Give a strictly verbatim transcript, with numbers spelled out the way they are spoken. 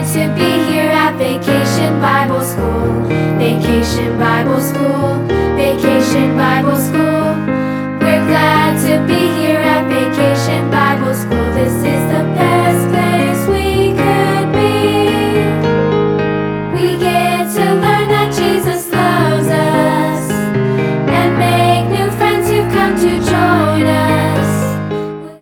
to be here at Vacation Bible School. Vacation Bible School, Vacation Bible School.